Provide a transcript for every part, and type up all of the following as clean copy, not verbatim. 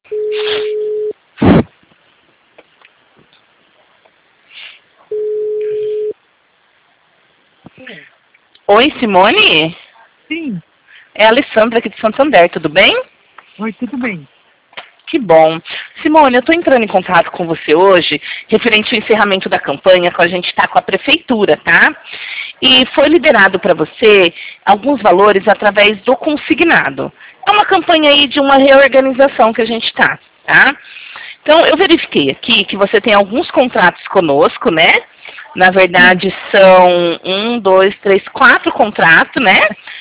Oi, Simone? Sim. É a Alessandra aqui de Santander, tudo bem? Oi, tudo bem. Que bom. Simone, eu estou entrando em contato com você hoje, referente ao encerramento da campanha que a gente está com a prefeitura, tá? E foi liberado para você alguns valores através do consignado. É uma campanha aí de uma reorganização que a gente está, tá? Então, eu verifiquei aqui que você tem alguns contratos conosco, né? Na verdade, são 4 contratos, né?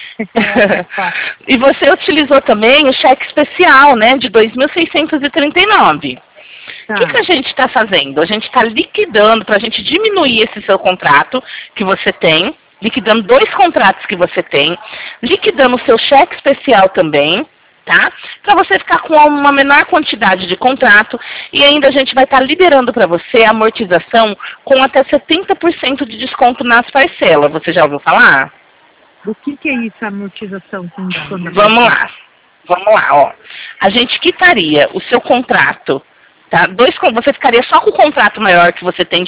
E você utilizou também o cheque especial, né? De 2.639. Tá. O que a gente está fazendo? A gente está liquidando para a gente diminuir esse seu contrato que você tem, liquidando 2 contratos que você tem, liquidando o seu cheque especial também, tá? Para você ficar com uma menor quantidade de contrato e ainda a gente vai estar liberando para você a amortização com até 70% de desconto nas parcelas. Você já ouviu falar? Do que é isso, a amortização com desconto? Vamos lá, ó. A gente quitaria o seu contrato, tá? Você ficaria só com o contrato maior que você tem de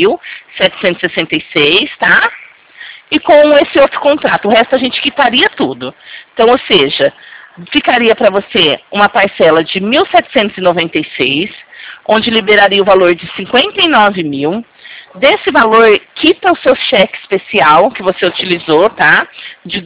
2.766, tá? E com esse outro contrato, o resto a gente quitaria tudo. Então, ou seja, ficaria para você uma parcela de 1.796, onde liberaria o valor de 59 mil. Desse valor, quita o seu cheque especial que você utilizou, tá? De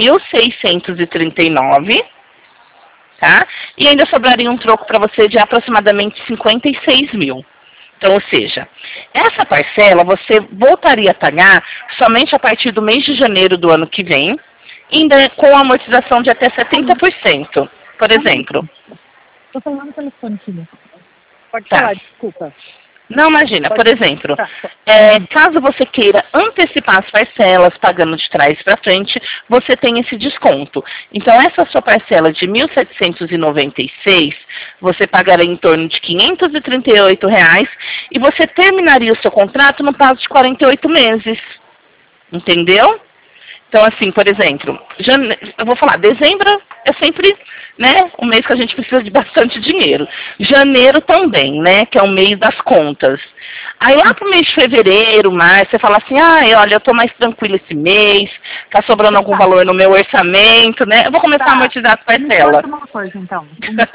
2.639, tá? E ainda sobraria um troco para você de aproximadamente 56 mil. Então, ou seja, essa parcela você voltaria a pagar somente a partir do mês de janeiro do ano que vem, ainda com a amortização de até 70%. Por exemplo. Estou falando no telefone, filha. Pode Tá. falar, desculpa. Não, imagina, por exemplo, Tá. caso você queira antecipar as parcelas, pagando de trás para frente, você tem esse desconto. Então, essa sua parcela de 1.796, você pagaria em torno de R$ 538 e você terminaria o seu contrato no prazo de 48 meses. Entendeu? Então, assim, por exemplo, eu vou falar, dezembro é sempre, né, um mês que a gente precisa de bastante dinheiro. Janeiro também, né, que é o mês das contas. Aí lá pro mês de fevereiro, março, você fala assim, olha, eu tô mais tranquila esse mês, tá sobrando algum valor no meu orçamento, né, eu vou começar a amortizar as parcelas. Me conta uma coisa, então.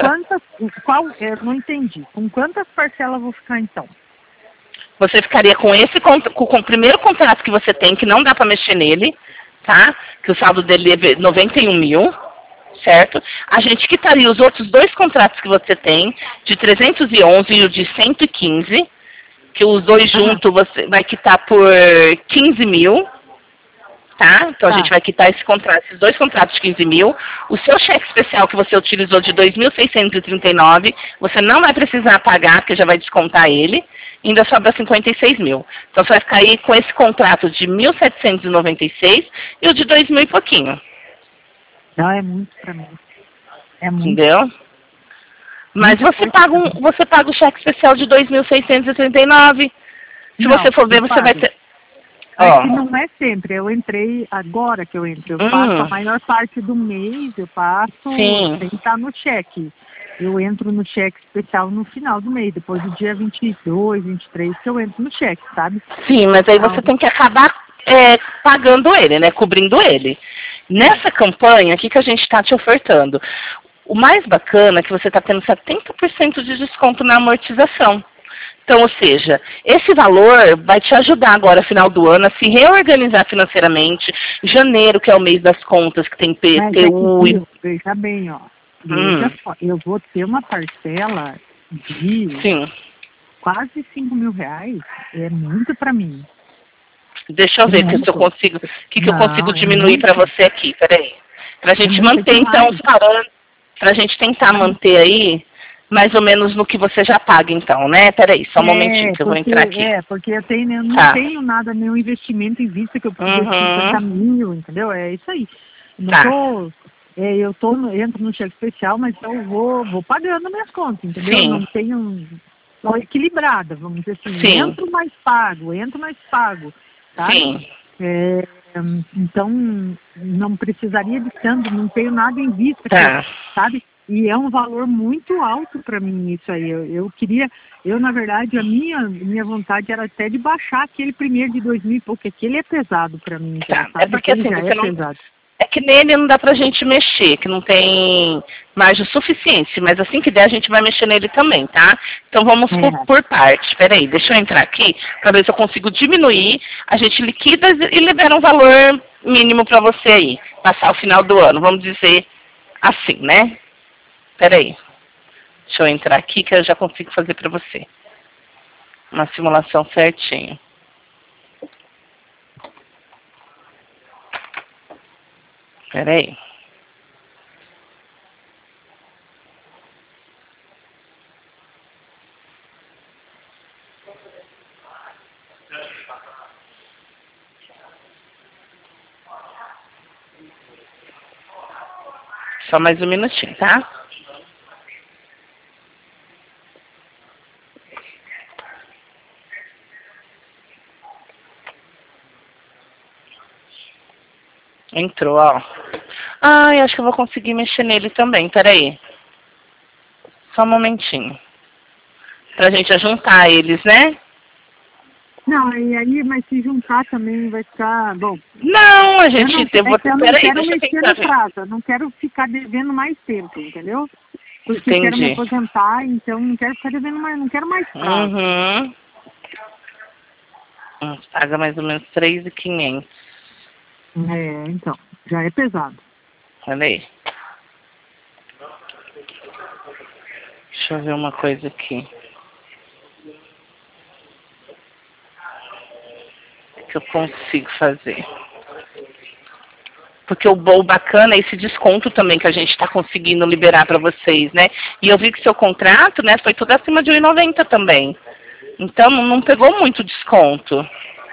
Eu não entendi. Com quantas parcelas eu vou ficar, então? Você ficaria com com o primeiro contrato que você tem, que não dá para mexer nele, tá? Que o saldo dele é 91 mil, certo? A gente quitaria os outros 2 contratos que você tem, de 311 e o de 115, que os dois juntos você vai quitar por 15 mil, tá? Então a gente vai quitar esses 2 contratos de 15 mil. O seu cheque especial que você utilizou de 2.639, você não vai precisar pagar, porque já vai descontar ele. Ainda sobra 56 mil. Então você vai ficar aí com esse contrato de 1.796 e o de 2 mil e pouquinho. Não, é muito pra mim. É muito. Entendeu? Mas você paga o cheque especial de 2.639. Se você for ver, você vai ter... Aqui não é sempre, eu entrei, agora que eu entro, eu passo a maior parte do mês, eu passo sem estar no cheque. Eu entro no cheque especial no final do mês, depois do dia 22, 23, que eu entro no cheque, sabe? Sim, mas aí você tem que acabar pagando ele, né? Cobrindo ele. Nessa campanha, o que a gente está te ofertando? O mais bacana é que você está tendo 70% de desconto na amortização. Então, ou seja, esse valor vai te ajudar agora, final do ano, a se reorganizar financeiramente. Janeiro, que é o mês das contas, que tem PTU. Veja bem, ó. Veja só, eu vou ter uma parcela de quase 5 mil reais. É muito para mim. Deixa eu ver se eu consigo, o que eu consigo diminuir para você aqui. Peraí. Para a gente manter, então, os parâmetros, para a gente tentar manter aí, mais ou menos no que você já paga, então, né? Peraí, só um momentinho que eu vou entrar aqui. Porque eu não tenho nada, nenhum investimento em vista que eu preciso de 50 mil, entendeu? É isso aí. Eu entro no cheque especial, mas eu vou pagando minhas contas, entendeu? Sim. Não tenho... Estou equilibrada, vamos dizer assim. Sim. Entro mais pago, sabe? Sim. Então, não precisaria de tanto, não tenho nada em vista, sabe? E é um valor muito alto para mim isso aí. Na verdade, a minha vontade era até de baixar aquele primeiro de 2000 e pouco, aquele é pesado para mim. Tá. É porque assim, você não... pesado. É que nele não dá pra gente mexer, que não tem margem suficiente, mas assim que der a gente vai mexer nele também, tá? Então vamos por parte. Peraí, deixa eu entrar aqui pra ver se eu consigo diminuir. A gente liquida e libera um valor mínimo pra você aí, passar o final do ano, vamos dizer assim, né? Peraí, deixa eu entrar aqui que eu já consigo fazer pra você uma simulação certinho. Peraí. Só mais um minutinho, tá? Entrou, ó. Ai, acho que eu vou conseguir mexer nele também, peraí. Só um momentinho. Pra gente juntar eles, né? Não, e aí, mas se juntar também vai ficar, bom... Não, a gente... Eu não quero mexer no prazo, eu não quero ficar devendo mais tempo, entendeu? Porque eu quero me aposentar, então não quero ficar devendo mais, não quero mais prazo. Paga mais ou menos 3.500. Então, já é pesado. Olha aí. Deixa eu ver uma coisa aqui. Que eu consigo fazer. Porque o bacana é esse desconto também que a gente está conseguindo liberar para vocês, né? E eu vi que seu contrato, né, foi tudo acima de R$1,90 também. Então não pegou muito desconto.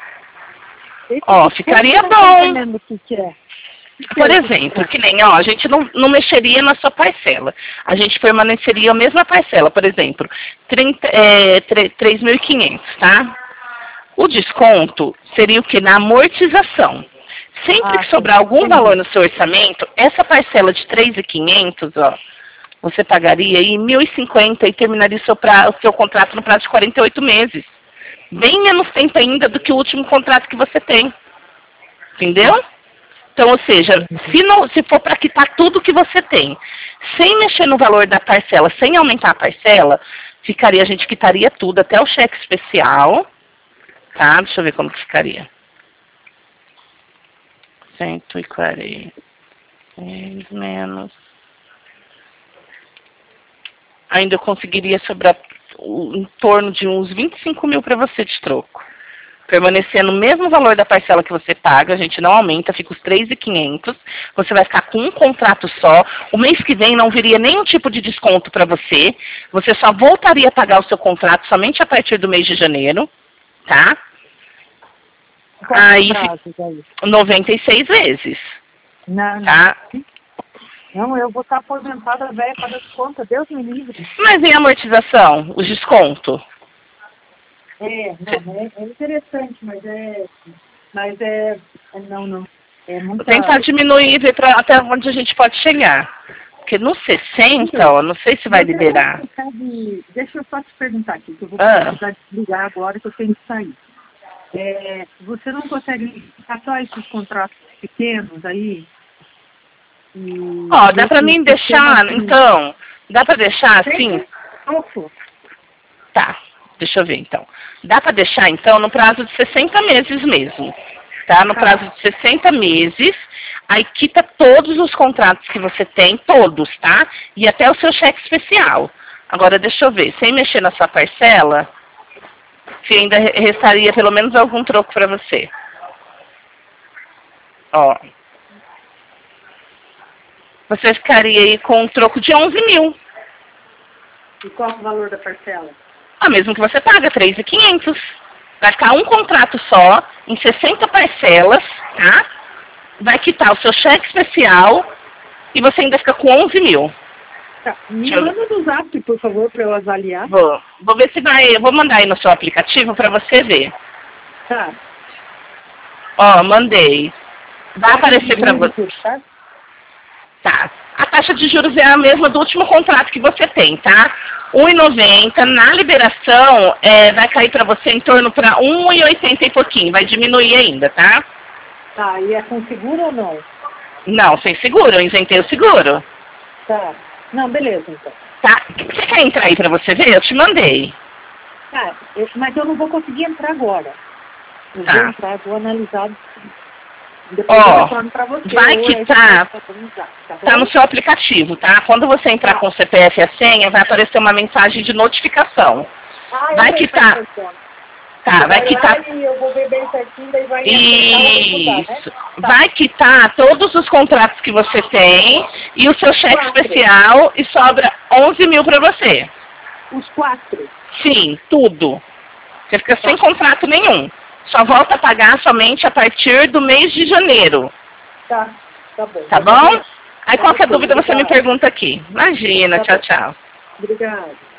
Ó, ficaria bom. Por exemplo, que nem, ó, a gente não mexeria na sua parcela. A gente permaneceria a mesma parcela, por exemplo, 3.500, tá? O desconto seria o que? Na amortização. Sempre que sobrar algum valor no seu orçamento, essa parcela de 3.500, ó, você pagaria aí 1.050 e terminaria o seu contrato no prazo de 48 meses. Bem menos tempo ainda do que o último contrato que você tem. Entendeu? Então, ou seja, se for para quitar tudo que você tem, sem mexer no valor da parcela, sem aumentar a parcela, a gente quitaria tudo, até o cheque especial. Tá? Deixa eu ver como que ficaria. 140 menos. Ainda eu conseguiria sobrar em torno de uns 25 mil para você de troco. Permanecendo no mesmo valor da parcela que você paga, a gente não aumenta, fica os 3.500. Você vai ficar com um contrato só. O mês que vem não viria nenhum tipo de desconto para você. Você só voltaria a pagar o seu contrato somente a partir do mês de janeiro, tá? Aí, 96 vezes. Não, tá? Não, eu vou estar aposentada velha para dar desconto, Deus me livre. Mas e a amortização, os descontos? É interessante, mas não. É muito. Vou tentar diminuir, ver até onde a gente pode chegar. Porque no 60, ó, não sei se vai liberar. Deixa eu só te perguntar aqui, que eu vou precisar desligar agora que eu tenho que sair. Você não consegue ficar só esses contratos pequenos aí? Ó, dá pra mim deixar, então, dá pra deixar assim? Tá, deixa eu ver então. Dá pra deixar então no prazo de 60 meses mesmo, tá? No prazo de 60 meses, aí quita todos os contratos que você tem, todos, tá? E até o seu cheque especial. Agora deixa eu ver, sem mexer na sua parcela, se ainda restaria pelo menos algum troco pra você. Ó. Você ficaria aí com um troco de 11 mil. E qual é o valor da parcela? Mesmo que você paga, 3.500. Vai ficar um contrato só, em 60 parcelas, tá? Vai quitar o seu cheque especial e você ainda fica com 11 mil. Tá. Me manda no zap, por favor, para eu avaliar. Vou ver se vai... Eu vou mandar aí no seu aplicativo para você ver. Tá. Ó, mandei. Vai aparecer para você. Tá. A taxa de juros é a mesma do último contrato que você tem, tá? 1,90. Na liberação, vai cair para você em torno para 1,80 e pouquinho. Vai diminuir ainda, tá? Tá, e é com seguro ou não? Não, sem seguro. Eu isentei o seguro. Tá. Não, beleza, então. Tá. Você quer entrar aí para você ver? Eu te mandei. Tá, mas eu não vou conseguir entrar agora. Eu Tá. vou entrar, vou analisar. Depois eu retorno pra você. Vai que tá no seu aplicativo, tá? Quando você entrar com o CPF e a senha, vai aparecer uma mensagem de notificação. Vai que tá. Tá, vai quitar. Eu vou ver bem certinho, daí vai. Isso. Vai quitar todos os contratos que você tem e o seu cheque especial e sobra 11 mil pra você. Os 4? Sim, tudo. Você fica sem contrato nenhum. Só volta a pagar somente a partir do mês de janeiro. Tá bom. Tá bom? Aí qualquer dúvida você me pergunta aqui. Imagina, tchau, tchau. Obrigada.